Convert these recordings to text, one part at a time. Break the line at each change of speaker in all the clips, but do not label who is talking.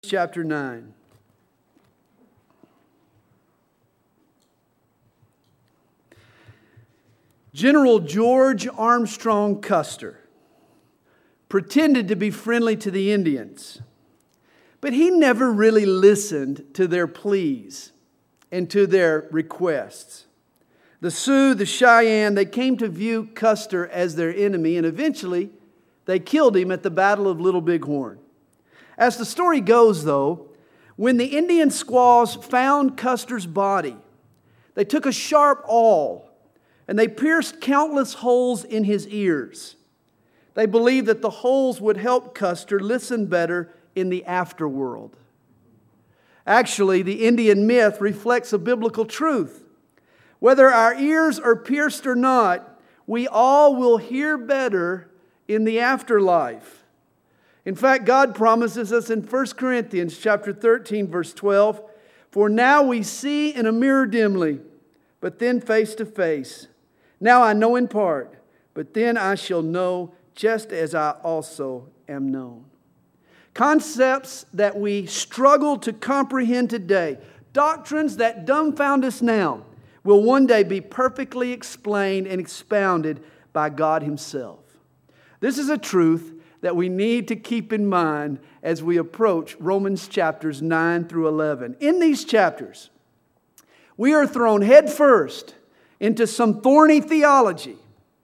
Chapter 9. General George Armstrong Custer pretended to be friendly to the Indians, but he never really listened to their pleas and to their requests. The Sioux, the Cheyenne, they came to view Custer as their enemy, and eventually they killed him at the Battle of Little Bighorn. As the story goes, though, when the Indian squaws found Custer's body, they took a sharp awl and they pierced countless holes in his ears. They believed that the holes would help Custer listen better in the afterworld. Actually, the Indian myth reflects a biblical truth. Whether our ears are pierced or not, we all will hear better in the afterlife. In fact, God promises us in 1 Corinthians chapter 13, verse 12, "For now we see in a mirror dimly, but then face to face. Now I know in part, but then I shall know just as I also am known." Concepts that we struggle to comprehend today, doctrines that dumbfound us now, will one day be perfectly explained and expounded by God Himself. This is a truth that we need to keep in mind as we approach Romans chapters 9 through 11. In these chapters, we are thrown headfirst into some thorny theology,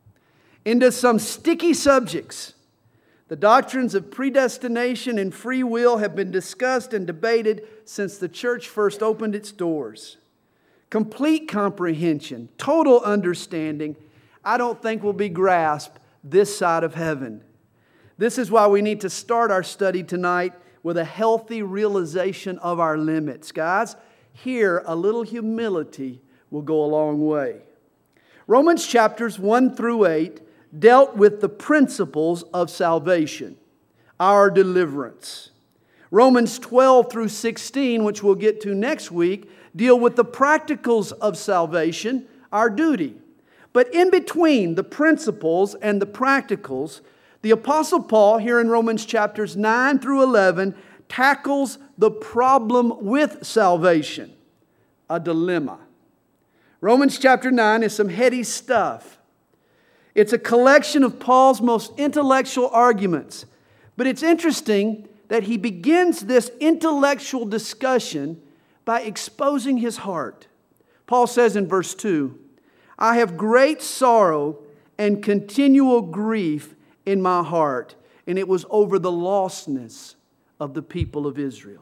into some sticky subjects. The doctrines of predestination and free will have been discussed and debated since the church first opened its doors. Complete comprehension, total understanding, I don't think will be grasped this side of heaven. This is why we need to start our study tonight with a healthy realization of our limits. Guys, here a little humility will go a long way. Romans chapters 1 through 8 dealt with the principles of salvation, our deliverance. Romans 12 through 16, which we'll get to next week, deal with the practicals of salvation, our duty. But in between the principles and the practicals, the Apostle Paul, here in Romans chapters 9 through 11, tackles the problem with salvation, a dilemma. Romans chapter 9 is some heady stuff. It's a collection of Paul's most intellectual arguments. But it's interesting that he begins this intellectual discussion by exposing his heart. Paul says in verse 2, "I have great sorrow and continual grief in my heart, and it was over the lostness of the people of Israel."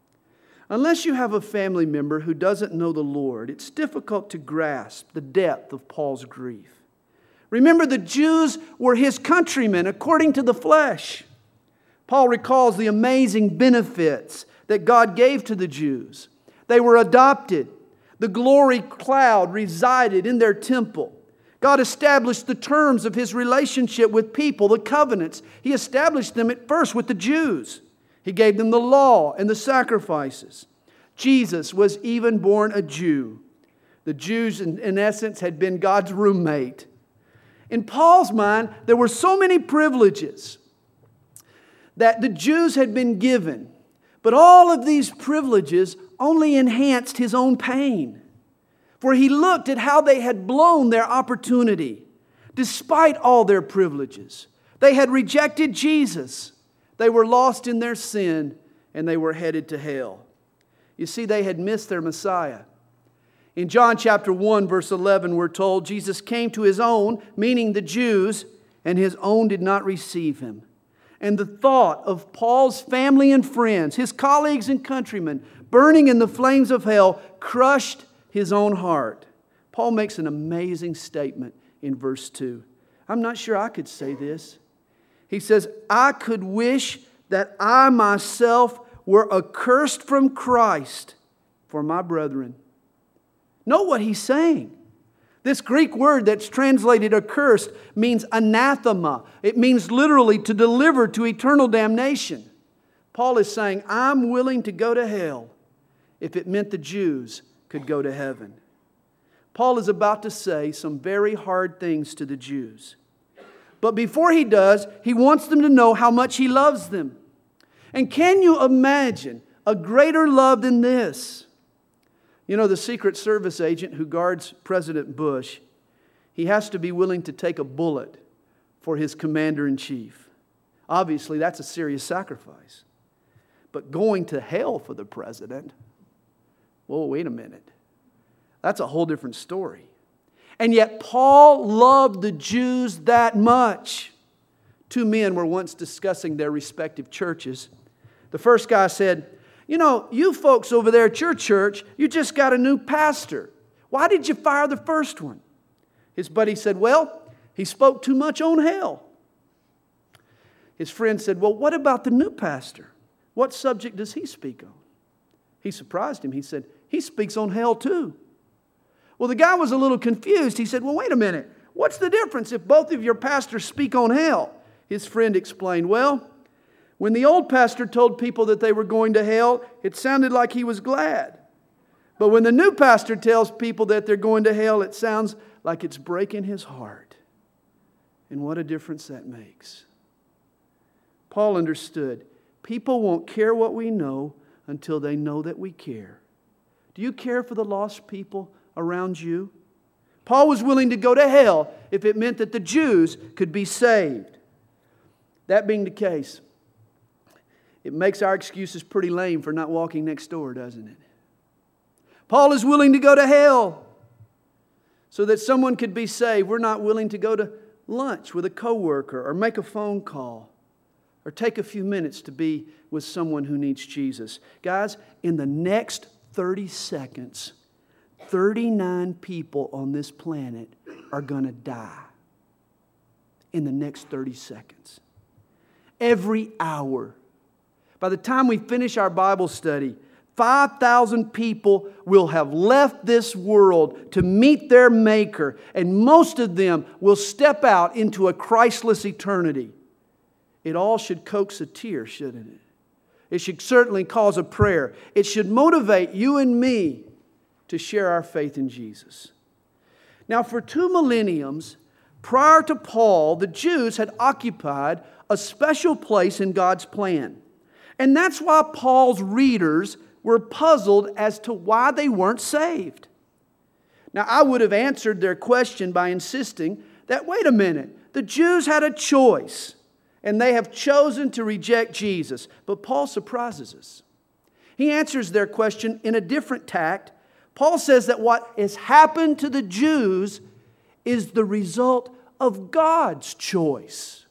Unless you have a family member who doesn't know the Lord, it's difficult to grasp the depth of Paul's grief. Remember, the Jews were his countrymen according to the flesh. Paul recalls the amazing benefits that God gave to the Jews. They were adopted. The glory cloud resided in their temple. God established the terms of His relationship with people, the covenants. He established them at first with the Jews. He gave them the law and the sacrifices. Jesus was even born a Jew. The Jews, in essence, had been God's roommate. In Paul's mind, there were so many privileges that the Jews had been given. But all of these privileges only enhanced his own pain. For he looked at how they had blown their opportunity. Despite all their privileges, they had rejected Jesus. They were lost in their sin and they were headed to hell. You see, they had missed their Messiah. In John chapter 1, verse 11, we're told Jesus came to His own, meaning the Jews, and His own did not receive Him. And the thought of Paul's family and friends, his colleagues and countrymen, burning in the flames of hell, crushed his own heart. Paul makes an amazing statement in verse 2. I'm not sure I could say this. He says, "I could wish that I myself were accursed from Christ for my brethren." Note what he's saying. This Greek word that's translated accursed means anathema. It means literally to deliver to eternal damnation. Paul is saying, I'm willing to go to hell if it meant the Jews could go to heaven. Paul is about to say some very hard things to the Jews. But before he does, he wants them to know how much he loves them. And can you imagine a greater love than this? You know, the Secret Service agent who guards President Bush, he has to be willing to take a bullet for his commander-in-chief. Obviously, that's a serious sacrifice. But going to hell for the president, whoa, wait a minute. That's a whole different story. And yet Paul loved the Jews that much. Two men were once discussing their respective churches. The first guy said, you know, you folks over there at your church, you just got a new pastor. Why did you fire the first one? His buddy said, well, he spoke too much on hell. His friend said, well, what about the new pastor? What subject does he speak on? He surprised him. He said, he speaks on hell too. Well, the guy was a little confused. He said, well, wait a minute. What's the difference if both of your pastors speak on hell? His friend explained, well, when the old pastor told people that they were going to hell, it sounded like he was glad. But when the new pastor tells people that they're going to hell, it sounds like it's breaking his heart. And what a difference that makes. Paul understood, people won't care what we know until they know that we care. Do you care for the lost people around you? Paul was willing to go to hell if it meant that the Jews could be saved. That being the case, it makes our excuses pretty lame for not walking next door, doesn't it? Paul is willing to go to hell so that someone could be saved. We're not willing to go to lunch with a coworker or make a phone call or take a few minutes to be with someone who needs Jesus. Guys, in the next 30 seconds, 39 people on this planet are going to die. In the next 30 seconds. Every hour. By the time we finish our Bible study, 5,000 people will have left this world to meet their Maker, and most of them will step out into a Christless eternity. It all should coax a tear, shouldn't it? It should certainly cause a prayer. It should motivate you and me to share our faith in Jesus. Now, for 2 millenniums prior to Paul, the Jews had occupied a special place in God's plan. And that's why Paul's readers were puzzled as to why they weren't saved. Now, I would have answered their question by insisting that, wait a minute, the Jews had a choice, and they have chosen to reject Jesus. But Paul surprises us. He answers their question in a different tact. Paul says that what has happened to the Jews is the result of God's choice.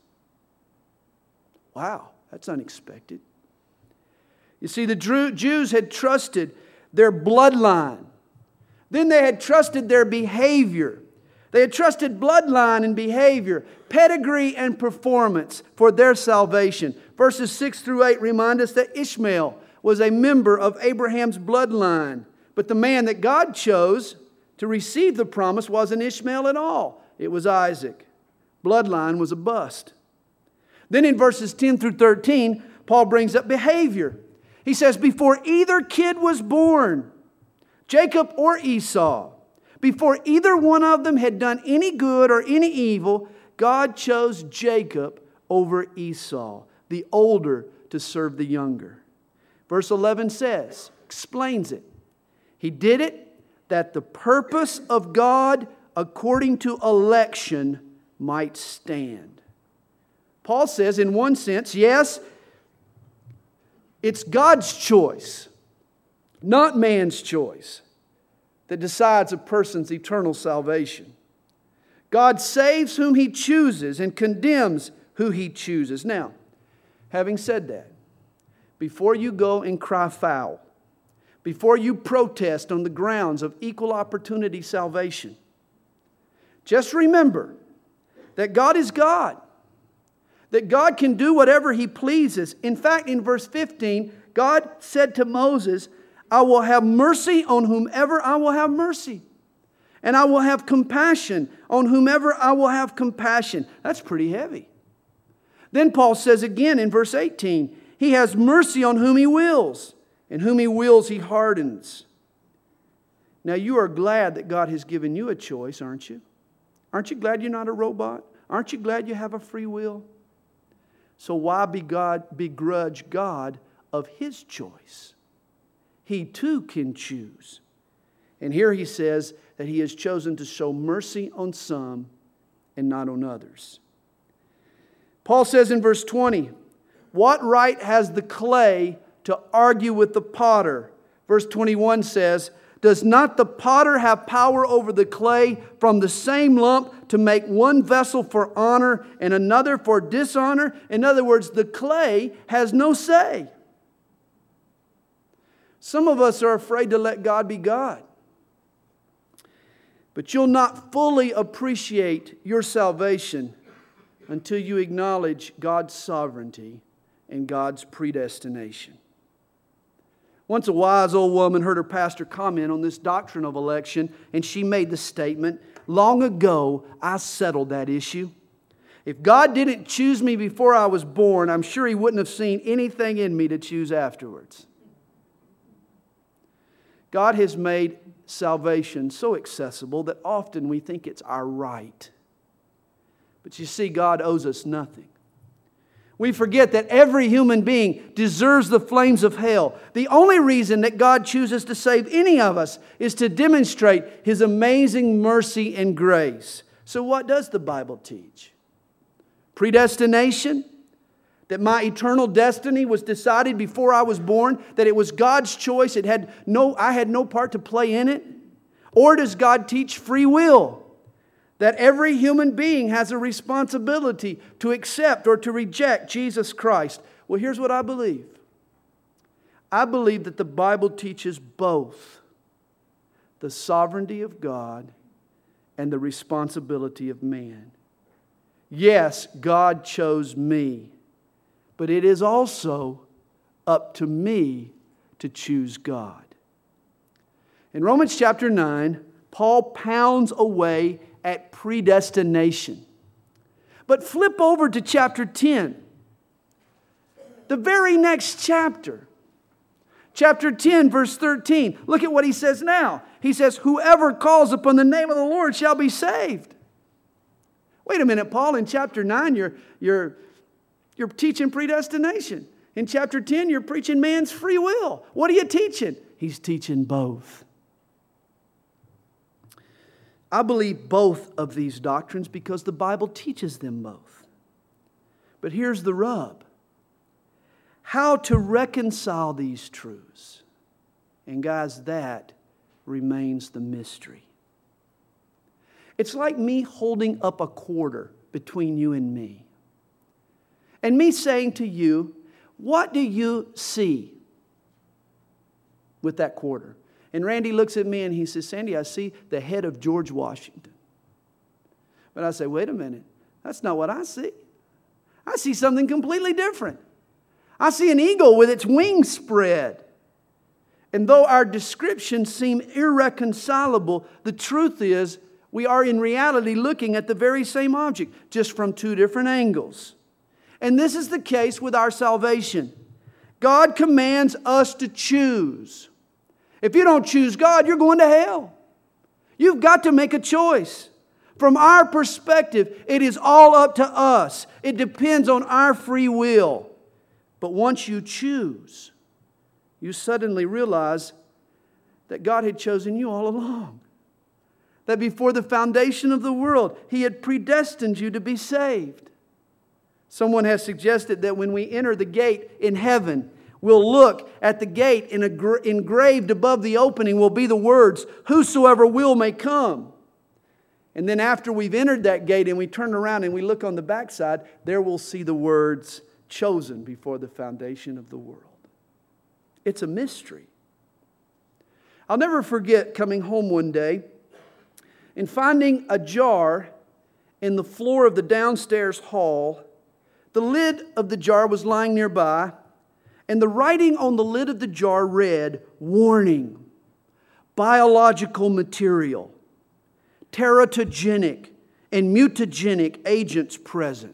Wow, that's unexpected. You see, the Jews had trusted their bloodline. Then they had trusted their behavior. They had trusted bloodline and behavior, pedigree and performance for their salvation. Verses 6 through 8 remind us that Ishmael was a member of Abraham's bloodline. But the man that God chose to receive the promise wasn't Ishmael at all. It was Isaac. Bloodline was a bust. Then in verses 10 through 13, Paul brings up behavior. He says, before either kid was born, Jacob or Esau, before either one of them had done any good or any evil, God chose Jacob over Esau, the older to serve the younger. Verse 11 explains it. He did it that the purpose of God according to election might stand. Paul says, in one sense, yes, it's God's choice, not man's choice, that decides a person's eternal salvation. God saves whom He chooses and condemns who He chooses. Now, having said that, before you go and cry foul, before you protest on the grounds of equal opportunity salvation, just remember that God is God. That God can do whatever He pleases. In fact, in verse 15, God said to Moses, I will have mercy on whomever I will have mercy. And I will have compassion on whomever I will have compassion. That's pretty heavy. Then Paul says again in verse 18, He has mercy on whom He wills, and whom He wills He hardens. Now you are glad that God has given you a choice, aren't you? Aren't you glad you're not a robot? Aren't you glad you have a free will? So why begrudge God of His choice? He too can choose. And here he says that He has chosen to show mercy on some and not on others. Paul says in verse 20, what right has the clay to argue with the potter? Verse 21 says, does not the potter have power over the clay from the same lump to make one vessel for honor and another for dishonor? In other words, the clay has no say. Some of us are afraid to let God be God. But you'll not fully appreciate your salvation until you acknowledge God's sovereignty and God's predestination. Once a wise old woman heard her pastor comment on this doctrine of election, and she made the statement, long ago I settled that issue. If God didn't choose me before I was born, I'm sure He wouldn't have seen anything in me to choose afterwards. God has made salvation so accessible that often we think it's our right. But you see, God owes us nothing. We forget that every human being deserves the flames of hell. The only reason that God chooses to save any of us is to demonstrate His amazing mercy and grace. So what does the Bible teach? Predestination? That my eternal destiny was decided before I was born? That it was God's choice? I had no part to play in it? Or does God teach free will? That every human being has a responsibility to accept or to reject Jesus Christ? Well, here's what I believe. I believe that the Bible teaches both the sovereignty of God and the responsibility of man. Yes, God chose me, but it is also up to me to choose God. In Romans chapter 9, Paul pounds away at predestination. But flip over to chapter 10. The very next chapter. Chapter 10, verse 13. Look at what he says now. He says, whoever calls upon the name of the Lord shall be saved. Wait a minute, Paul. In chapter 9, you're teaching predestination. In chapter 10, you're preaching man's free will. What are you teaching? He's teaching both. I believe both of these doctrines because the Bible teaches them both. But here's the rub. How to reconcile these truths. And guys, that remains the mystery. It's like me holding up a quarter between you and me. And me saying to you, what do you see with that quarter? And Randy looks at me and he says, Sandy, I see the head of George Washington. But I say, wait a minute. That's not what I see. I see something completely different. I see an eagle with its wings spread. And though our descriptions seem irreconcilable, the truth is we are in reality looking at the very same object, just from two different angles. And this is the case with our salvation. God commands us to choose. If you don't choose God, you're going to hell. You've got to make a choice. From our perspective, it is all up to us. It depends on our free will. But once you choose, you suddenly realize that God had chosen you all along. That before the foundation of the world, He had predestined you to be saved. Someone has suggested that when we enter the gate in heaven, we'll look at the gate, and engraved above the opening will be the words, whosoever will may come. And then after we've entered that gate and we turn around and we look on the backside, there we'll see the words, chosen before the foundation of the world. It's a mystery. I'll never forget coming home one day and finding a jar in the floor of the downstairs hall. The lid of the jar was lying nearby, and the writing on the lid of the jar read, warning, biological material, teratogenic and mutagenic agents present.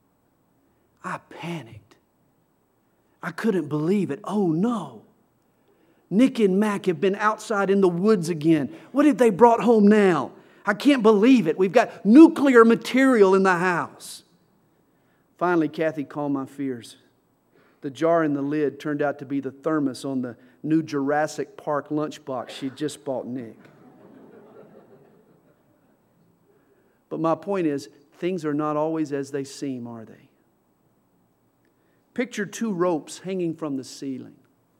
I panicked. I couldn't believe it. Oh no. Nick and Mac have been outside in the woods again. What have they brought home now? I can't believe it. We've got nuclear material in the house. Finally, Kathy calmed my fears. The jar in the lid turned out to be the thermos on the new Jurassic Park lunchbox she'd just bought Nick. But my point is, things are not always as they seem, are they? Picture two ropes hanging from the ceiling.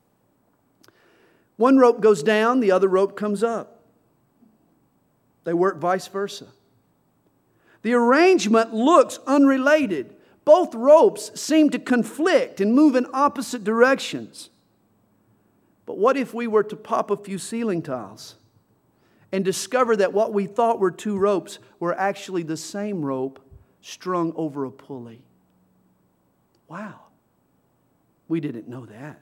One rope goes down, the other rope comes up. They work vice versa. The arrangement looks unrelated. Both ropes seem to conflict and move in opposite directions. But what if we were to pop a few ceiling tiles and discover that what we thought were two ropes were actually the same rope strung over a pulley? Wow, we didn't know that.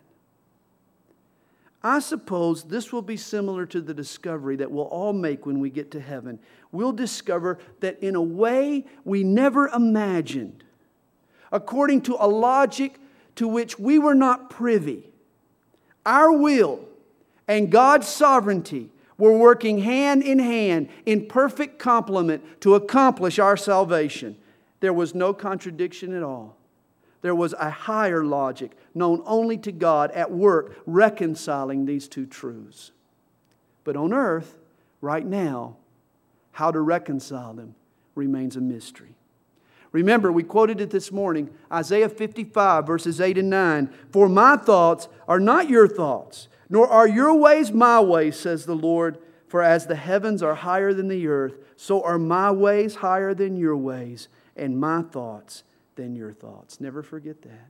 I suppose this will be similar to the discovery that we'll all make when we get to heaven. We'll discover that in a way we never imagined, according to a logic to which we were not privy, our will and God's sovereignty were working hand in perfect complement to accomplish our salvation. There was no contradiction at all. There was a higher logic known only to God at work reconciling these two truths. But on earth, right now, how to reconcile them remains a mystery. Remember, we quoted it this morning, Isaiah 55, verses 8 and 9. For my thoughts are not your thoughts, nor are your ways my ways, says the Lord. For as the heavens are higher than the earth, so are my ways higher than your ways, and my thoughts than your thoughts. Never forget that.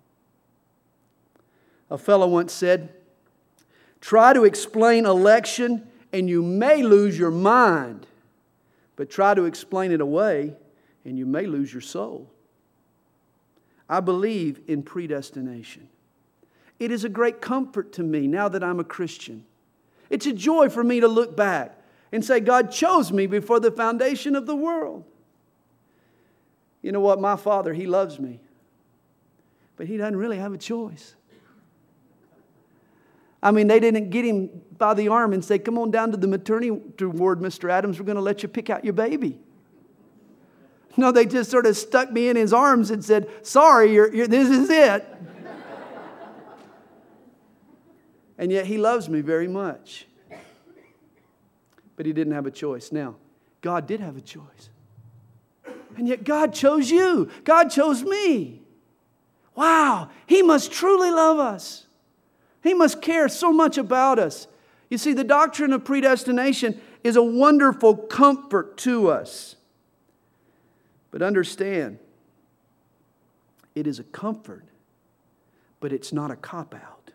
A fellow once said, try to explain election and you may lose your mind, but try to explain it away and you may lose your soul. I believe in predestination. It is a great comfort to me now that I'm a Christian. It's a joy for me to look back and say, God chose me before the foundation of the world. You know what? My Father, He loves me. But He doesn't really have a choice. I mean, they didn't get Him by the arm and say, come on down to the maternity ward, Mr. Adams. We're going to let you pick out your baby. No, they just sort of stuck me in His arms and said, sorry, this is it. And yet He loves me very much. But He didn't have a choice. Now, God did have a choice. And yet God chose you. God chose me. Wow, He must truly love us. He must care so much about us. You see, the doctrine of predestination is a wonderful comfort to us. But understand, it is a comfort, but it's not a cop-out.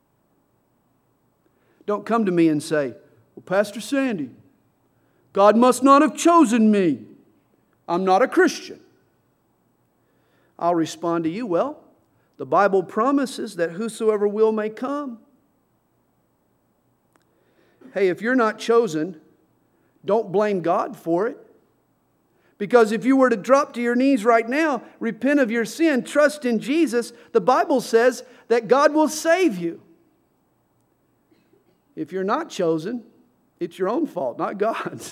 Don't come to me and say, well, Pastor Sandy, God must not have chosen me. I'm not a Christian. I'll respond to you, well, the Bible promises that whosoever will may come. Hey, if you're not chosen, don't blame God for it. Because if you were to drop to your knees right now, repent of your sin, trust in Jesus, the Bible says that God will save you. If you're not chosen, it's your own fault, not God's.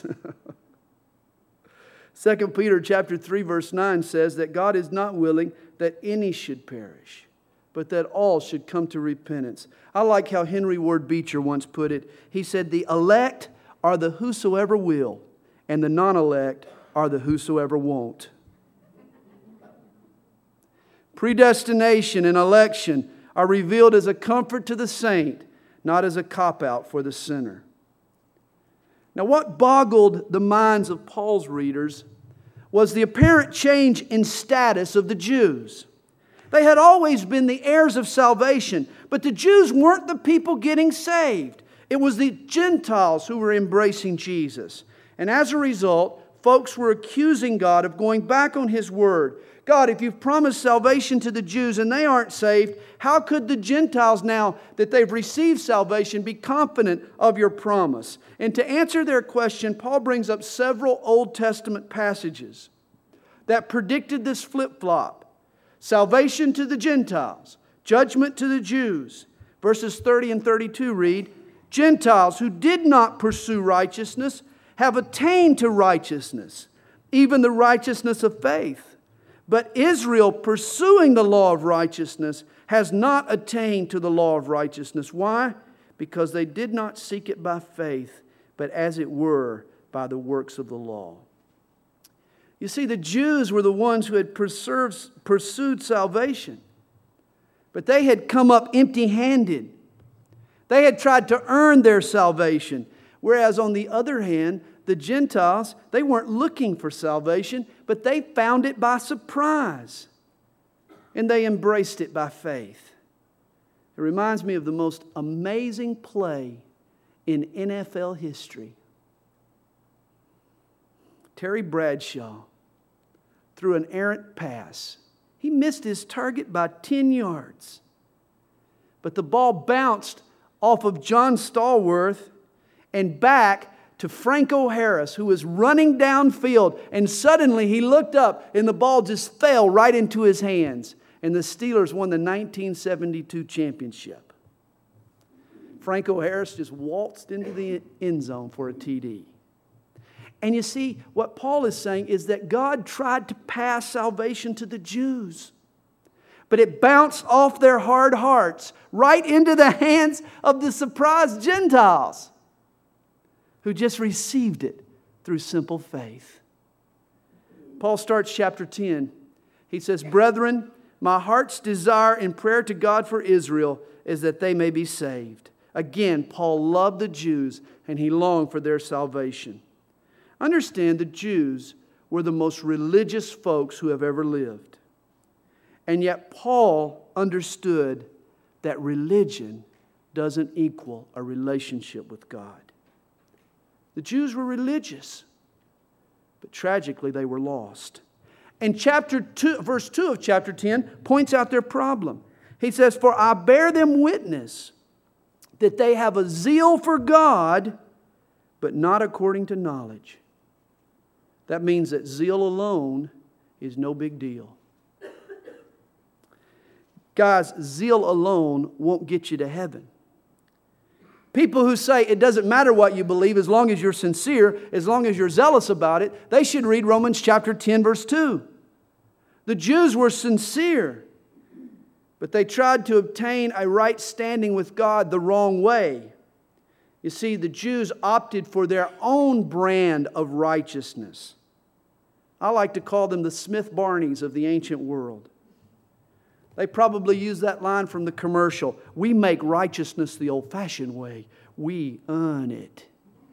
2 Peter chapter 3, verse 9 says that God is not willing that any should perish, but that all should come to repentance. I like how Henry Ward Beecher once put it. He said, the elect are the whosoever will, and the non-elect are the whosoever won't. Predestination and election are revealed as a comfort to the saint, not as a cop-out for the sinner. Now, what boggled the minds of Paul's readers was the apparent change in status of the Jews. They had always been the heirs of salvation, but the Jews weren't the people getting saved. It was the Gentiles who were embracing Jesus. And as a result, folks were accusing God of going back on His word. God, if you've promised salvation to the Jews and they aren't saved, how could the Gentiles, now that they've received salvation, be confident of your promise? And to answer their question, Paul brings up several Old Testament passages that predicted this flip-flop. Salvation to the Gentiles, judgment to the Jews. Verses 30 and 32 read, Gentiles who did not pursue righteousness have attained to righteousness, even the righteousness of faith. But Israel, pursuing the law of righteousness, has not attained to the law of righteousness. Why? Because they did not seek it by faith, but as it were, by the works of the law. You see, the Jews were the ones who had pursued salvation. But they had come up empty-handed. They had tried to earn their salvation. Whereas on the other hand, the Gentiles, they weren't looking for salvation, but they found it by surprise. And they embraced it by faith. It reminds me of the most amazing play in NFL history. Terry Bradshaw threw an errant pass. He missed his target by 10 yards. But the ball bounced off of John Stallworth and back to Franco Harris, who was running downfield. And suddenly he looked up and the ball just fell right into his hands. And the Steelers won the 1972 championship. Franco Harris just waltzed into the end zone for a TD. And you see, what Paul is saying is that God tried to pass salvation to the Jews. But it bounced off their hard hearts right into the hands of the surprised Gentiles who just received it through simple faith. Paul starts chapter 10. He says, "Brethren, my heart's desire and prayer to God for Israel is that they may be saved." Again, Paul loved the Jews and he longed for their salvation. Understand, the Jews were the most religious folks who have ever lived. And yet Paul understood that religion doesn't equal a relationship with God. The Jews were religious, but tragically they were lost. And verse 2 of chapter 10 points out their problem. He says, "For I bear them witness that they have a zeal for God, but not according to knowledge." That means that zeal alone is no big deal. Guys, zeal alone won't get you to heaven. People who say it doesn't matter what you believe as long as you're sincere, as long as you're zealous about it, they should read Romans chapter 10, verse 2. The Jews were sincere, but they tried to obtain a right standing with God the wrong way. You see, the Jews opted for their own brand of righteousness. I like to call them the Smith Barneys of the ancient world. They probably use that line from the commercial. "We make righteousness the old-fashioned way. We earn it."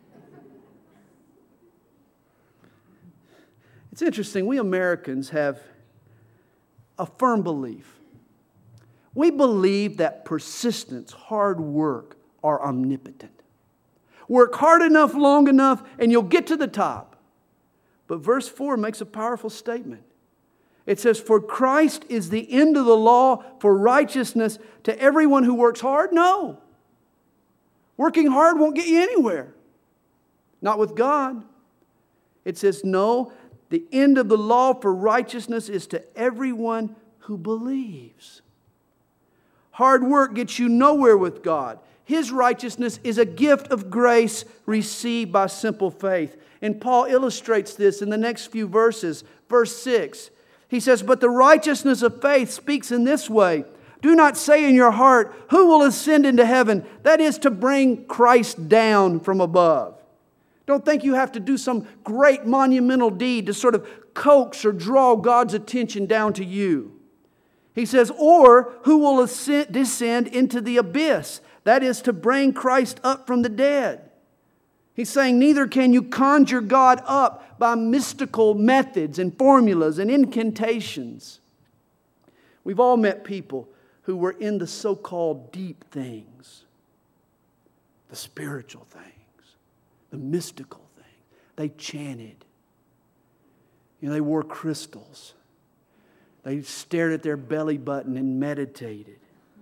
It's interesting. We Americans have a firm belief. We believe that persistence, hard work, are omnipotent. Work hard enough, long enough, and you'll get to the top. But verse 4 makes a powerful statement. It says, "For Christ is the end of the law for righteousness to everyone who works hard." No. Working hard won't get you anywhere. Not with God. It says, no, the end of the law for righteousness is to everyone who believes. Hard work gets you nowhere with God. His righteousness is a gift of grace received by simple faith. And Paul illustrates this in the next few verses. Verse 6. He says, "But the righteousness of faith speaks in this way. Do not say in your heart, 'Who will ascend into heaven?' That is to bring Christ down from above." Don't think you have to do some great monumental deed to sort of coax or draw God's attention down to you. He says, "Or who will descend into the abyss?" That is to bring Christ up from the dead. He's saying neither can you conjure God up by mystical methods and formulas and incantations. We've all met people who were in the so-called deep things, the spiritual things, the mystical things. They chanted. They wore crystals. They stared at their belly button and meditated.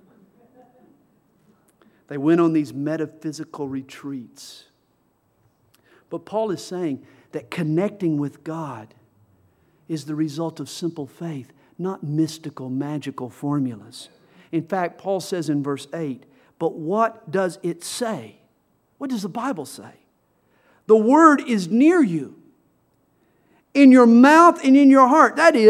They went on these metaphysical retreats. But Paul is saying that connecting with God is the result of simple faith, not mystical, magical formulas. In fact, Paul says in verse 8, "But what does it say?" What does the Bible say? "The word is near you, in your mouth and in your heart." That is,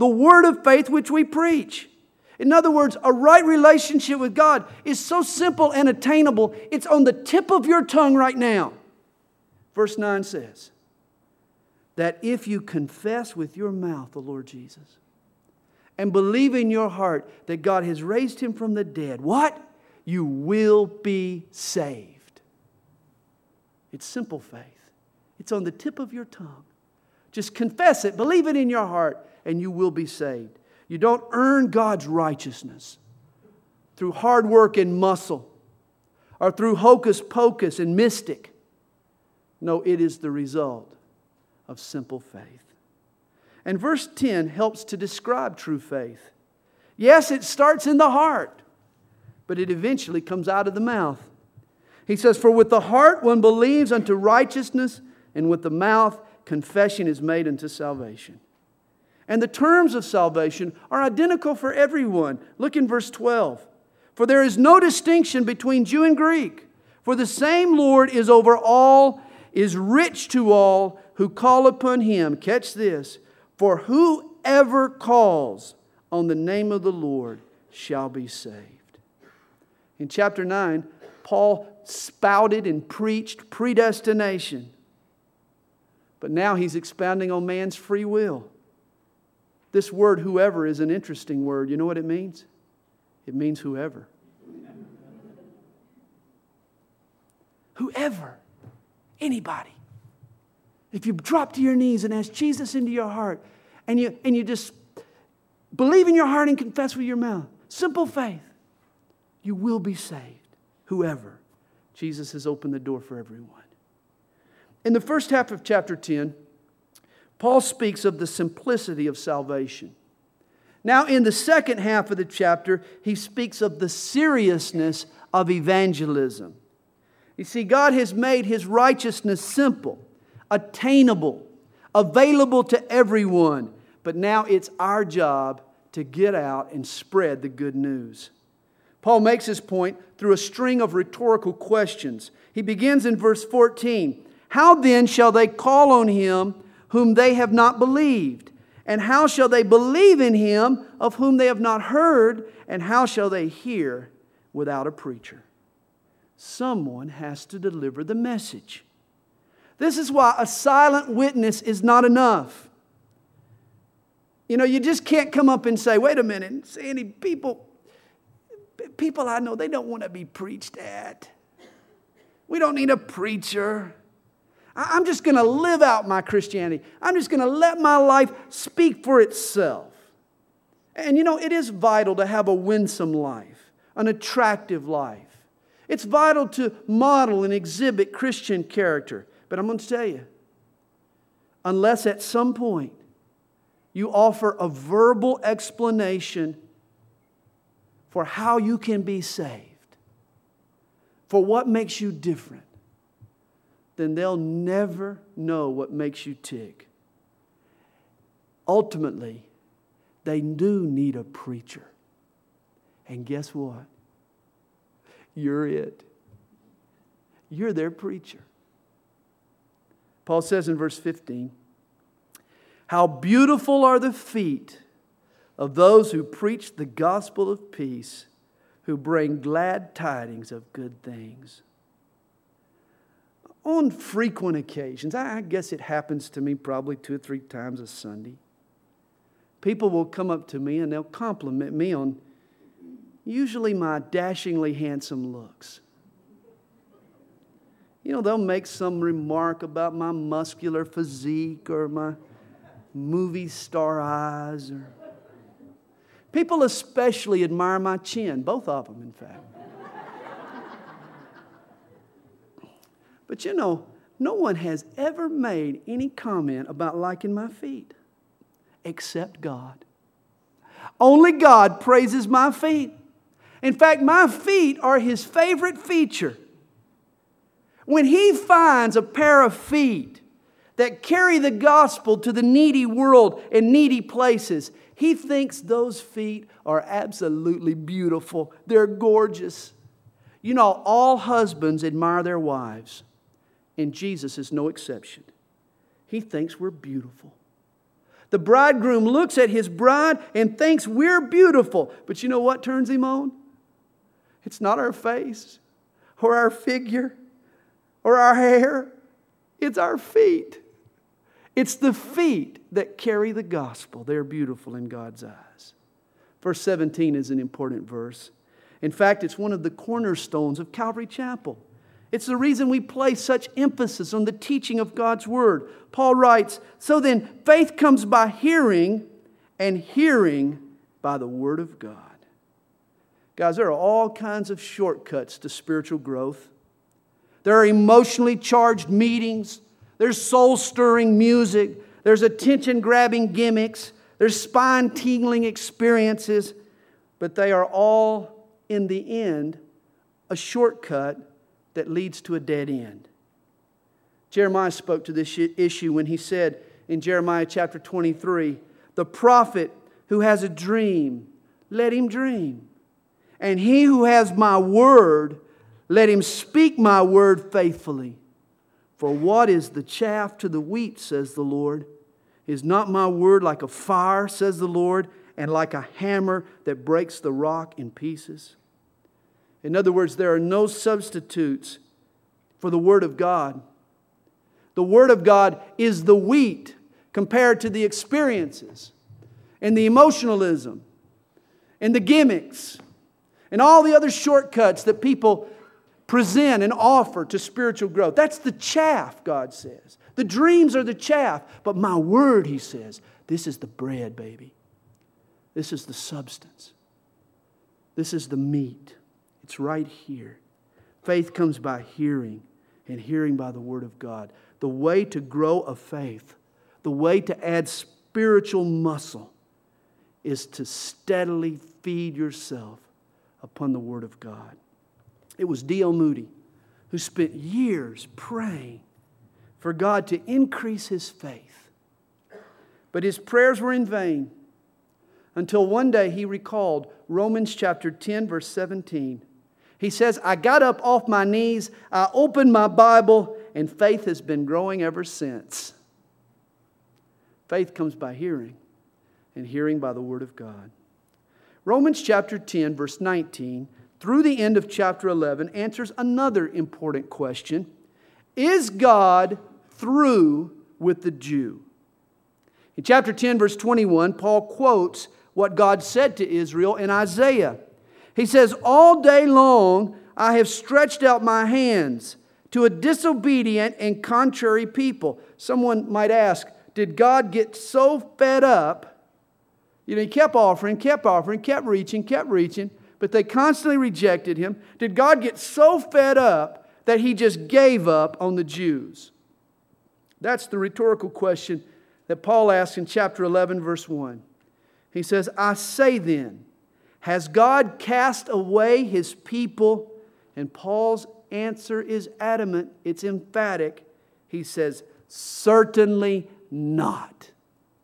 the word of faith which we preach. In other words, a right relationship with God is so simple and attainable, it's on the tip of your tongue right now. Verse 9 says that if you confess with your mouth the Lord Jesus and believe in your heart that God has raised Him from the dead, what? You will be saved. It's simple faith. It's on the tip of your tongue. Just confess it, believe it in your heart, and you will be saved. You don't earn God's righteousness through hard work and muscle or through hocus pocus and mystic. No, it is the result of simple faith. And verse 10 helps to describe true faith. Yes, it starts in the heart, but it eventually comes out of the mouth. He says, "For with the heart one believes unto righteousness, and with the mouth confession is made unto salvation." And the terms of salvation are identical for everyone. Look in verse 12. "For there is no distinction between Jew and Greek, for the same Lord is over all, is rich to all who call upon Him." Catch this. "For whoever calls on the name of the Lord shall be saved." In chapter 9, Paul spouted and preached predestination. But now he's expounding on man's free will. This word, whoever, is an interesting word. You know what it means? It means whoever. Whoever. Anybody. If you drop to your knees and ask Jesus into your heart, and you just believe in your heart and confess with your mouth, simple faith, you will be saved. Whoever. Jesus has opened the door for everyone. In the first half of chapter 10, Paul speaks of the simplicity of salvation. Now, in the second half of the chapter, he speaks of the seriousness of evangelism. You see, God has made His righteousness simple, attainable, available to everyone. But now it's our job to get out and spread the good news. Paul makes his point through a string of rhetorical questions. He begins in verse 14. "How then shall they call on Him whom they have not believed? And how shall they believe in Him of whom they have not heard? And how shall they hear without a preacher?" Someone has to deliver the message. This is why a silent witness is not enough. You know, you just can't come up and say, "Wait a minute, Sandy, people I know, they don't want to be preached at. We don't need a preacher. I'm just going to live out my Christianity. I'm just going to let my life speak for itself." And you know, it is vital to have a winsome life, an attractive life. It's vital to model and exhibit Christian character. But I'm going to tell you, unless at some point you offer a verbal explanation for how you can be saved, for what makes you different, then they'll never know what makes you tick. Ultimately, they do need a preacher. And guess what? You're it. You're their preacher. Paul says in verse 15, "How beautiful are the feet of those who preach the gospel of peace, who bring glad tidings of good things." On frequent occasions, I guess it happens to me probably 2 or 3 times a Sunday, people will come up to me and they'll compliment me on usually my dashingly handsome looks. You know, they'll make some remark about my muscular physique or my movie star eyes. Or people especially admire my chin, both of them, in fact. But you know, no one has ever made any comment about liking my feet except God. Only God praises my feet. In fact, my feet are His favorite feature. When He finds a pair of feet that carry the gospel to the needy world and needy places, He thinks those feet are absolutely beautiful. They're gorgeous. You know, all husbands admire their wives, and Jesus is no exception. He thinks we're beautiful. The bridegroom looks at his bride and thinks we're beautiful. But you know what turns him on? It's not our face or our figure or our hair. It's our feet. It's the feet that carry the gospel. They're beautiful in God's eyes. Verse 17 is an important verse. In fact, it's one of the cornerstones of Calvary Chapel. It's the reason we place such emphasis on the teaching of God's Word. Paul writes, "So then, faith comes by hearing, and hearing by the Word of God." Guys, there are all kinds of shortcuts to spiritual growth. There are emotionally charged meetings. There's soul-stirring music. There's attention-grabbing gimmicks. There's spine-tingling experiences. But they are all, in the end, a shortcut that leads to a dead end. Jeremiah spoke to this issue when he said in Jeremiah chapter 23, "The prophet who has a dream, let him dream. And he who has my word, let him speak my word faithfully. For what is the chaff to the wheat, says the Lord? Is not my word like a fire, says the Lord, and like a hammer that breaks the rock in pieces?" In other words, there are no substitutes for the Word of God. The Word of God is the wheat compared to the experiences and the emotionalism and the gimmicks and all the other shortcuts that people present and offer to spiritual growth. That's the chaff, God says. The dreams are the chaff. But my Word, He says, this is the bread, baby. This is the substance. This is the meat. It's right here. Faith comes by hearing, and hearing by the Word of God. The way to grow a faith, the way to add spiritual muscle, is to steadily feed yourself upon the Word of God. It was D.L. Moody who spent years praying for God to increase his faith. But his prayers were in vain until one day he recalled Romans chapter 10, verse 17. He says, "I got up off my knees, I opened my Bible, and faith has been growing ever since." Faith comes by hearing, and hearing by the Word of God. Romans chapter 10, verse 19, through the end of chapter 11, answers another important question. Is God through with the Jew? In chapter 10, verse 21, Paul quotes what God said to Israel in Isaiah. He says, "All day long I have stretched out my hands to a disobedient and contrary people." Someone might ask, did God get so fed up? He kept offering, kept reaching, but they constantly rejected Him. Did God get so fed up that He just gave up on the Jews? That's the rhetorical question that Paul asks in chapter 11, verse 1. He says, "I say then, has God cast away His people?" And Paul's answer is adamant. It's emphatic. He says, "Certainly not."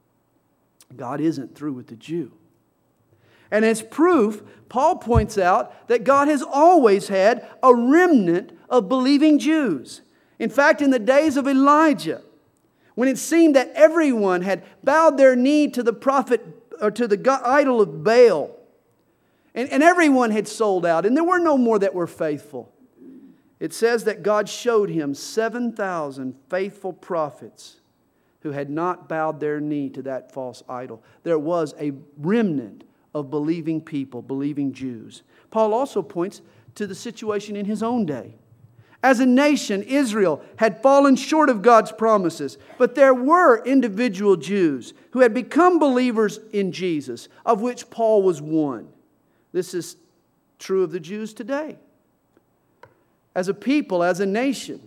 God isn't through with the Jew. And as proof, Paul points out that God has always had a remnant of believing Jews. In fact, in the days of Elijah, when it seemed that everyone had bowed their knee to the prophet or to the idol of Baal, and everyone had sold out, and there were no more that were faithful, it says that God showed him 7,000 faithful prophets who had not bowed their knee to that false idol. There was a remnant of believing people, believing Jews. Paul also points to the situation in his own day. As a nation, Israel had fallen short of God's promises, but there were individual Jews who had become believers in Jesus, of which Paul was one. This is true of the Jews today. As a people, as a nation,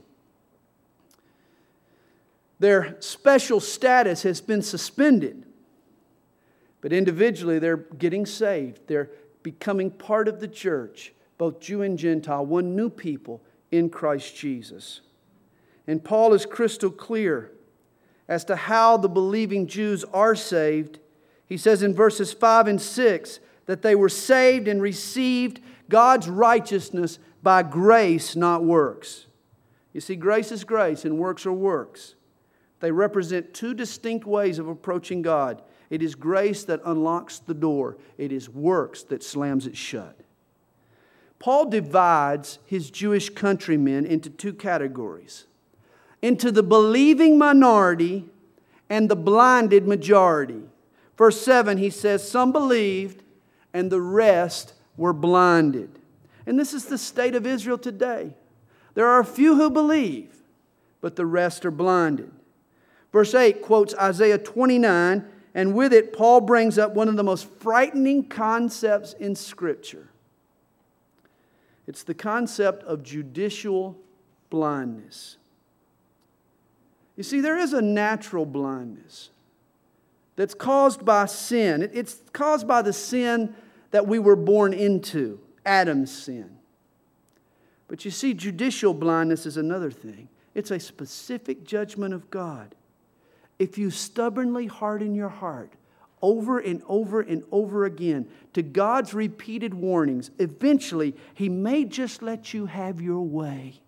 their special status has been suspended. But individually, they're getting saved. They're becoming part of the church, both Jew and Gentile, one new people in Christ Jesus. And Paul is crystal clear as to how the believing Jews are saved. He says in verses 5 and 6 that they were saved and received God's righteousness by grace, not works. You see, grace is grace and works are works. They represent two distinct ways of approaching God. It is grace that unlocks the door. It is works that slams it shut. Paul divides his Jewish countrymen into two categories. Into the believing minority and the blinded majority. Verse 7, he says, some believed and the rest were blinded. And this is the state of Israel today. There are a few who believe, but the rest are blinded. Verse 8 quotes Isaiah 29, and with it, Paul brings up one of the most frightening concepts in Scripture. It's the concept of judicial blindness. You see, there is a natural blindness that's caused by sin. It's caused by the sin that we were born into, Adam's sin. But you see, judicial blindness is another thing. It's a specific judgment of God. If you stubbornly harden your heart over and over and over again to God's repeated warnings, eventually He may just let you have your way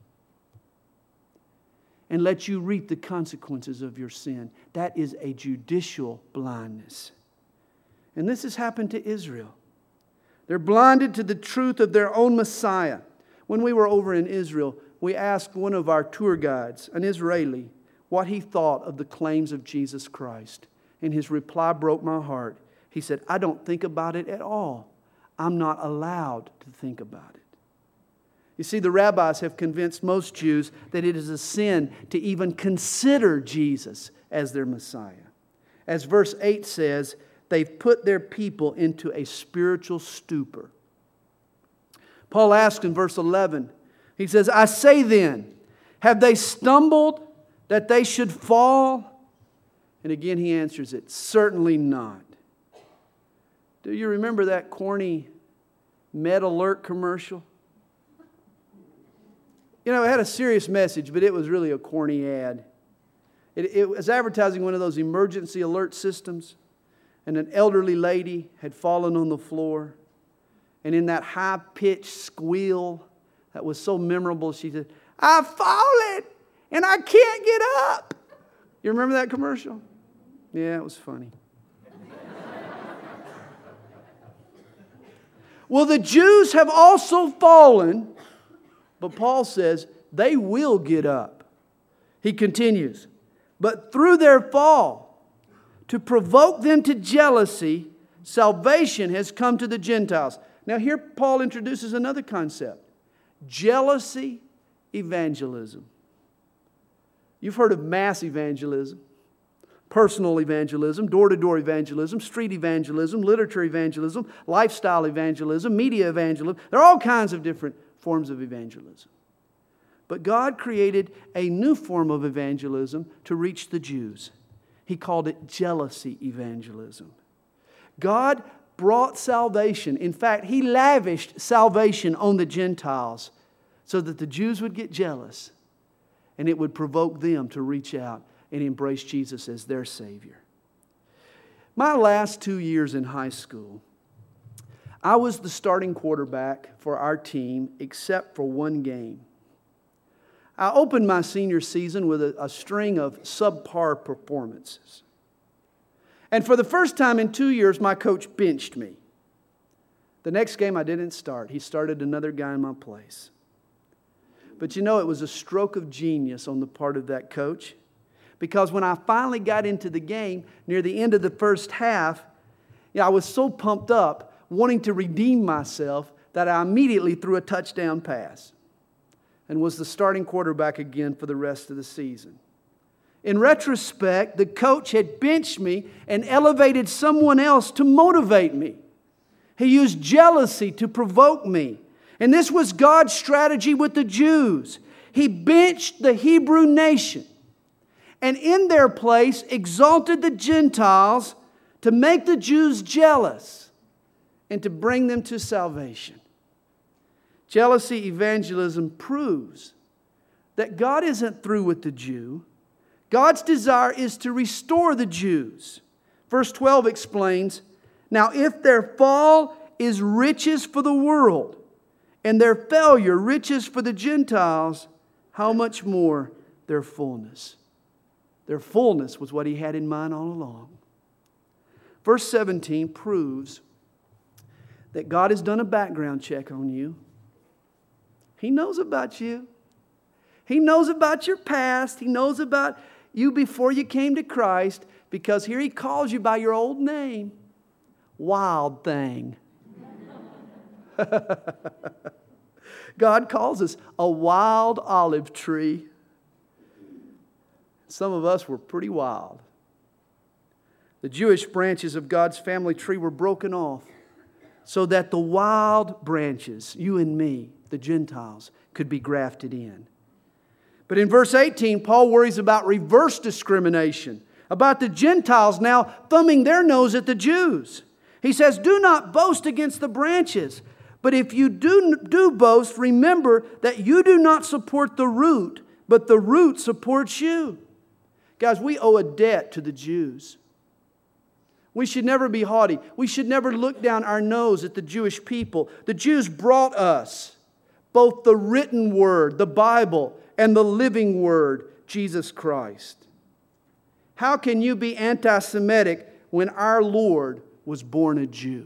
and let you reap the consequences of your sin. That is a judicial blindness. And this has happened to Israel. They're blinded to the truth of their own Messiah. When we were over in Israel, we asked one of our tour guides, an Israeli, what he thought of the claims of Jesus Christ. And his reply broke my heart. He said, I don't think about it at all. I'm not allowed to think about it. You see, the rabbis have convinced most Jews that it is a sin to even consider Jesus as their Messiah. As verse 8 says, they've put their people into a spiritual stupor. Paul asks in verse 11, he says, I say then, have they stumbled that they should fall? And again he answers it, certainly not. Do you remember that corny Med Alert commercial? You know, it had a serious message, but it was really a corny ad. It was advertising one of those emergency alert systems. And an elderly lady had fallen on the floor. And in that high-pitched squeal that was so memorable, she said, I've fallen and I can't get up. You remember that commercial? Yeah, it was funny. Well, the Jews have also fallen, but Paul says they will get up. He continues, but through their fall, to provoke them to jealousy, salvation has come to the Gentiles. Now here Paul introduces another concept. Jealousy evangelism. You've heard of mass evangelism, personal evangelism, door-to-door evangelism, street evangelism, literature evangelism, lifestyle evangelism, media evangelism. There are all kinds of different forms of evangelism. But God created a new form of evangelism to reach the Jews. He called it jealousy evangelism. God brought salvation. In fact, He lavished salvation on the Gentiles so that the Jews would get jealous and it would provoke them to reach out and embrace Jesus as their Savior. My last 2 years in high school, I was the starting quarterback for our team except for one game. I opened my senior season with a string of subpar performances. And for the first time in 2 years, my coach benched me. The next game I didn't start. He started another guy in my place. But you know, it was a stroke of genius on the part of that coach. Because when I finally got into the game, near the end of the first half, I was so pumped up, wanting to redeem myself, that I immediately threw a touchdown pass and was the starting quarterback again for the rest of the season. In retrospect, the coach had benched me and elevated someone else to motivate me. He used jealousy to provoke me. And this was God's strategy with the Jews. He benched the Hebrew nation and in their place exalted the Gentiles to make the Jews jealous and to bring them to salvation. Jealousy evangelism proves that God isn't through with the Jew. God's desire is to restore the Jews. Verse 12 explains, now if their fall is riches for the world, and their failure riches for the Gentiles, how much more their fullness? Their fullness was what He had in mind all along. Verse 17 proves that God has done a background check on you. He knows about you. He knows about your past. He knows about you before you came to Christ, because here He calls you by your old name. Wild thing. God calls us a wild olive tree. Some of us were pretty wild. The Jewish branches of God's family tree were broken off so that the wild branches, you and me, the Gentiles, could be grafted in. But in verse 18, Paul worries about reverse discrimination, about the Gentiles now thumbing their nose at the Jews. He says, do not boast against the branches, but if you do boast, remember that you do not support the root, but the root supports you. Guys, we owe a debt to the Jews. We should never be haughty. We should never look down our nose at the Jewish people. The Jews brought us both the written word, the Bible, and the living word, Jesus Christ. How can you be anti-Semitic when our Lord was born a Jew?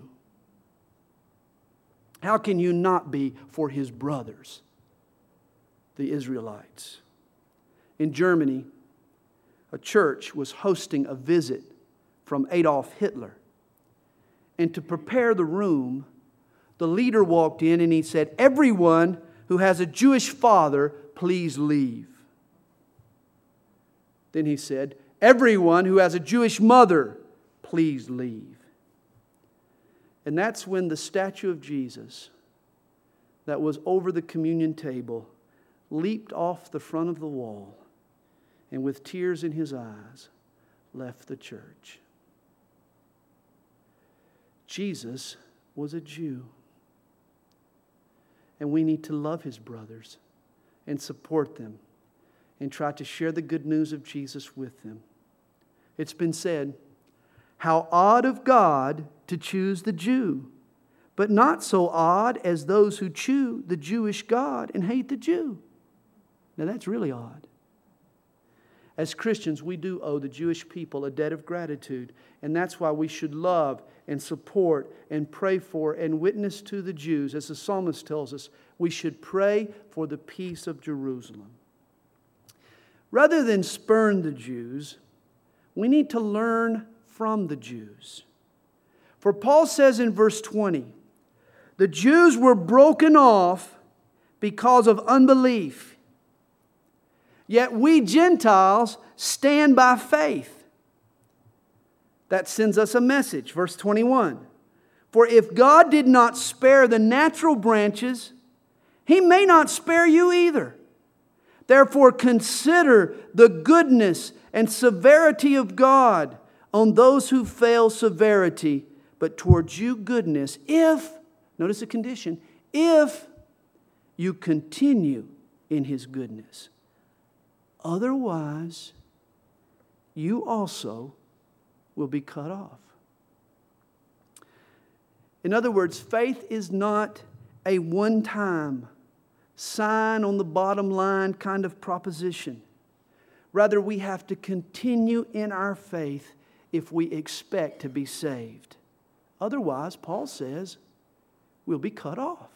How can you not be for His brothers, the Israelites? In Germany, a church was hosting a visit from Adolf Hitler. And to prepare the room, the leader walked in and he said, everyone who has a Jewish father, please leave. Then he said, everyone who has a Jewish mother, please leave. And that's when the statue of Jesus that was over the communion table leaped off the front of the wall and with tears in his eyes left the church. Jesus was a Jew. And we need to love His brothers and support them and try to share the good news of Jesus with them. It's been said, how odd of God to choose the Jew, but not so odd as those who choose the Jewish God and hate the Jew. Now that's really odd. As Christians, we do owe the Jewish people a debt of gratitude, and that's why we should love and support and pray for and witness to the Jews. As the psalmist tells us, we should pray for the peace of Jerusalem. Rather than spurn the Jews, we need to learn from the Jews. For Paul says in verse 20, the Jews were broken off because of unbelief. Yet we Gentiles stand by faith. That sends us a message. Verse 21. For if God did not spare the natural branches, He may not spare you either. Therefore consider the goodness and severity of God on those who fail severity, but towards you goodness, if, notice the condition, if you continue in His goodness. Otherwise, you also will be cut off. In other words, faith is not a one-time sign on the bottom line kind of proposition. Rather, we have to continue in our faith if we expect to be saved. Otherwise, Paul says, we'll be cut off.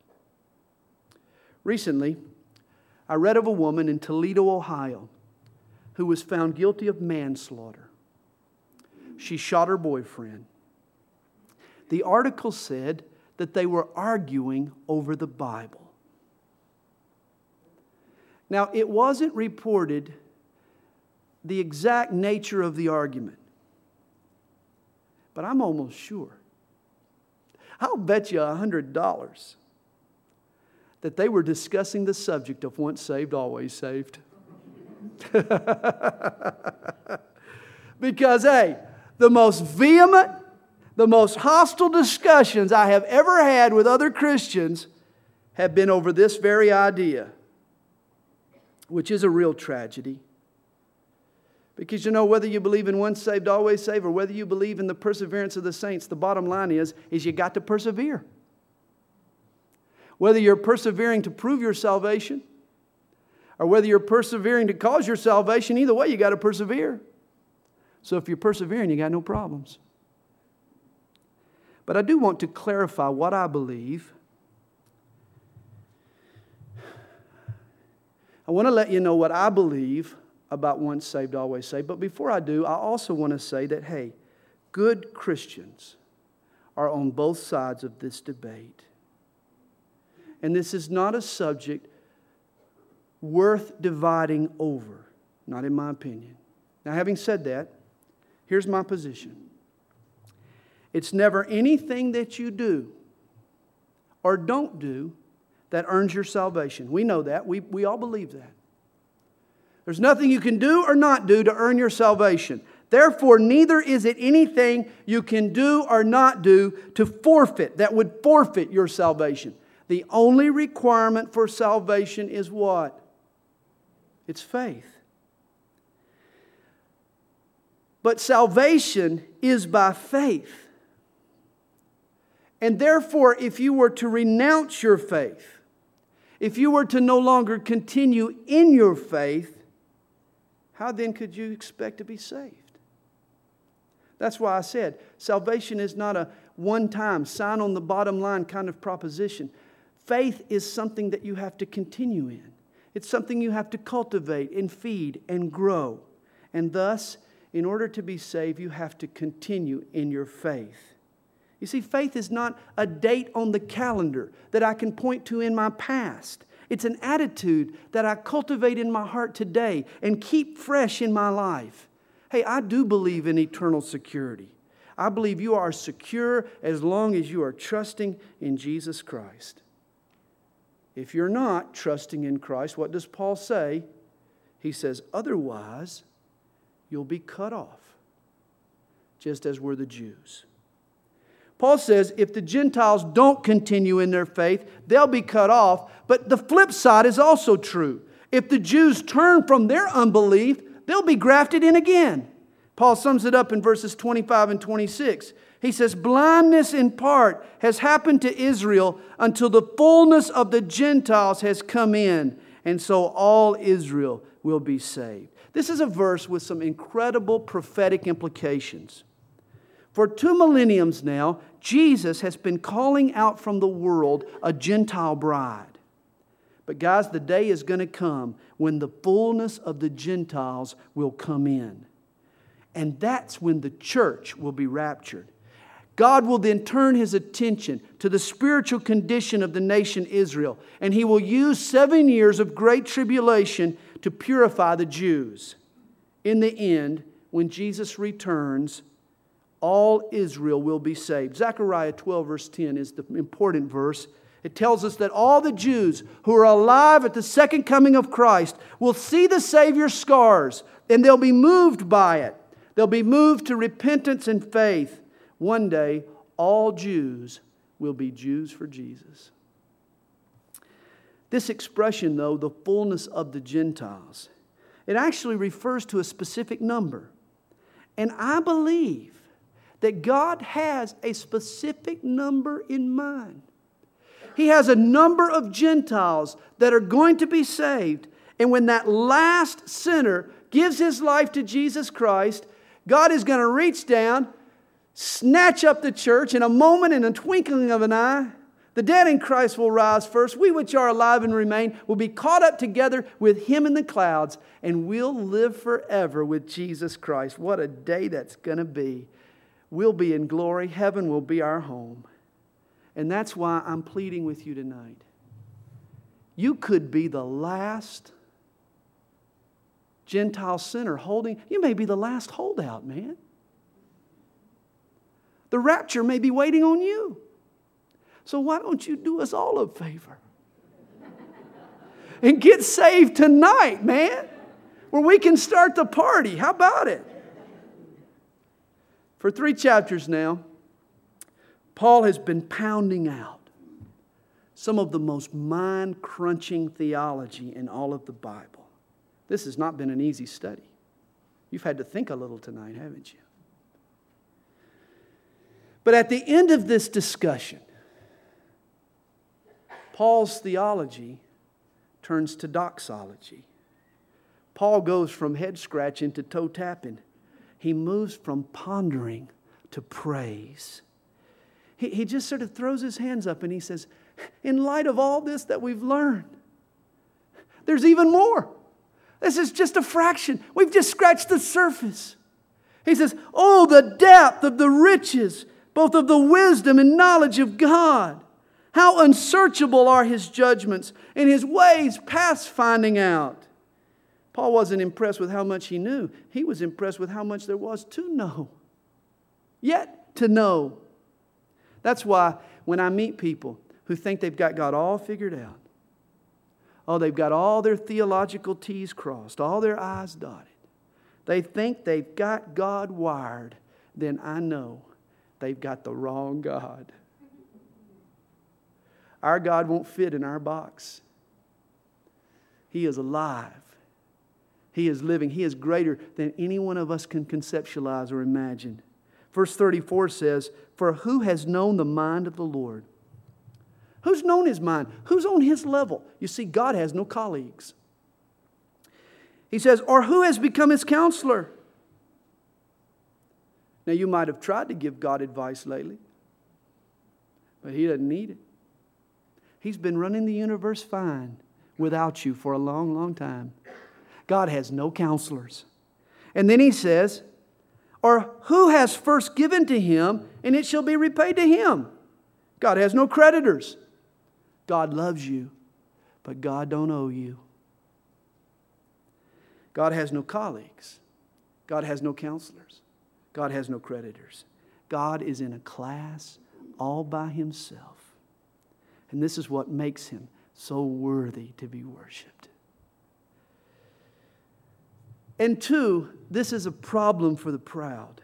Recently, I read of a woman in Toledo, Ohio, who was found guilty of manslaughter. She shot her boyfriend. The article said that they were arguing over the Bible. Now, it wasn't reported the exact nature of the argument, but I'm almost sure. I'll bet you $100 that they were discussing the subject of once saved, always saved. Because, hey, the most vehement, the most hostile discussions I have ever had with other Christians have been over this very idea, which is a real tragedy. Because, you know, whether you believe in once saved, always saved, or whether you believe in the perseverance of the saints, the bottom line is you got to persevere. Whether you're persevering to prove your salvation, or whether you're persevering to cause your salvation, either way you got to persevere. So if you're persevering, you got no problems. But I do want to clarify what I believe. I want to let you know what I believe about once saved, always saved. But before I do, I also want to say that, hey, good Christians are on both sides of this debate. And this is not a subject worth dividing over, not in my opinion. Now, having said that, here's my position. It's never anything that you do or don't do that earns your salvation. We know that. We all believe that. There's nothing you can do or not do to earn your salvation. Therefore, neither is it anything you can do or not do to forfeit, that would forfeit your salvation. The only requirement for salvation is what? It's faith. But salvation is by faith. And therefore, if you were to renounce your faith, if you were to no longer continue in your faith, how then could you expect to be saved? That's why I said salvation is not a one-time, sign on the bottom line kind of proposition. Faith is something that you have to continue in. It's something you have to cultivate and feed and grow. And thus, in order to be saved, you have to continue in your faith. You see, faith is not a date on the calendar that I can point to in my past. It's an attitude that I cultivate in my heart today and keep fresh in my life. Hey, I do believe in eternal security. I believe you are secure as long as you are trusting in Jesus Christ. If you're not trusting in Christ, what does Paul say? He says, otherwise, you'll be cut off, just as were the Jews. Paul says if the Gentiles don't continue in their faith, they'll be cut off. But the flip side is also true. If the Jews turn from their unbelief, they'll be grafted in again. Paul sums it up in verses 25 and 26. He says, blindness in part has happened to Israel until the fullness of the Gentiles has come in. And so all Israel will be saved. This is a verse with some incredible prophetic implications. For 2 millenniums now, Jesus has been calling out from the world a Gentile bride. But guys, the day is going to come when the fullness of the Gentiles will come in. And that's when the church will be raptured. God will then turn His attention to the spiritual condition of the nation Israel. And He will use 7 years of great tribulation to purify the Jews. In the end, when Jesus returns, all Israel will be saved. Zechariah 12 verse 10 is the important verse. It tells us that all the Jews who are alive at the second coming of Christ will see the Savior's scars and they'll be moved by it. They'll be moved to repentance and faith. One day, all Jews will be Jews for Jesus. This expression, though, the fullness of the Gentiles, it actually refers to a specific number. And I believe that God has a specific number in mind. He has a number of Gentiles that are going to be saved. And when that last sinner gives his life to Jesus Christ, God is going to reach down, snatch up the church in a moment, in a twinkling of an eye. The dead in Christ will rise first. We which are alive and remain will be caught up together with Him in the clouds, and we'll live forever with Jesus Christ. What a day that's going to be. We'll be in glory. Heaven will be our home. And that's why I'm pleading with you tonight. You could be the last Gentile sinner holding. You may be the last holdout, man. The rapture may be waiting on you. So why don't you do us all a favor? And get saved tonight, man. Where we can start the party. How about it? For 3 chapters now, Paul has been pounding out some of the most mind-crunching theology in all of the Bible. This has not been an easy study. You've had to think a little tonight, haven't you? But at the end of this discussion, Paul's theology turns to doxology. Paul goes from head scratching to toe tapping. He moves from pondering to praise. He just sort of throws his hands up and he says, in light of all this that we've learned, there's even more. This is just a fraction. We've just scratched the surface. He says, oh, the depth of the riches, both of the wisdom and knowledge of God. How unsearchable are His judgments and His ways past finding out. Paul wasn't impressed with how much he knew. He was impressed with how much there was to know. Yet to know. That's why when I meet people who think they've got God all figured out, oh, they've got all their theological T's crossed, all their I's dotted. They think they've got God wired, then I know they've got the wrong God. Our God won't fit in our box. He is alive. He is living. He is greater than any one of us can conceptualize or imagine. Verse 34 says, for who has known the mind of the Lord? Who's known His mind? Who's on His level? You see, God has no colleagues. He says, or who has become His counselor? Now, you might have tried to give God advice lately, but He doesn't need it. He's been running the universe fine without you for a long, long time. God has no counselors. And then He says, or who has first given to Him, and it shall be repaid to Him? God has no creditors. God loves you, but God don't owe you. God has no colleagues. God has no counselors. God has no creditors. God is in a class all by Himself. And this is what makes Him so worthy to be worshiped. And two, this is a problem for the proud.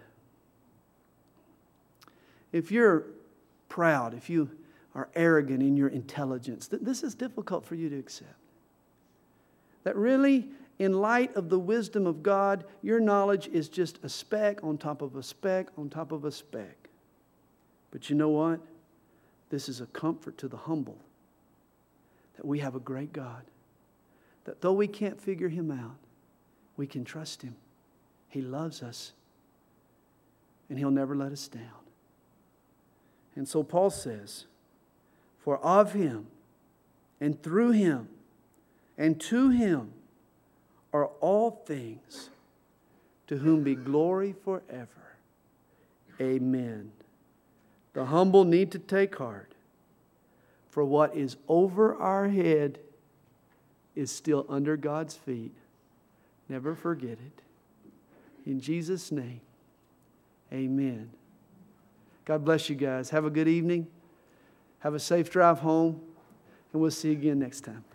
If you're proud, if you are arrogant in your intelligence, this is difficult for you to accept. That really, in light of the wisdom of God, your knowledge is just a speck on top of a speck on top of a speck. But you know what? This is a comfort to the humble. That we have a great God. That though we can't figure Him out, we can trust Him. He loves us. And He'll never let us down. And so Paul says, for of Him, and through Him, and to Him are all things, to whom be glory forever. Amen. The humble need to take heart, for what is over our head is still under God's feet. Never forget it. In Jesus' name, amen. God bless you guys. Have a good evening. Have a safe drive home. And we'll see you again next time.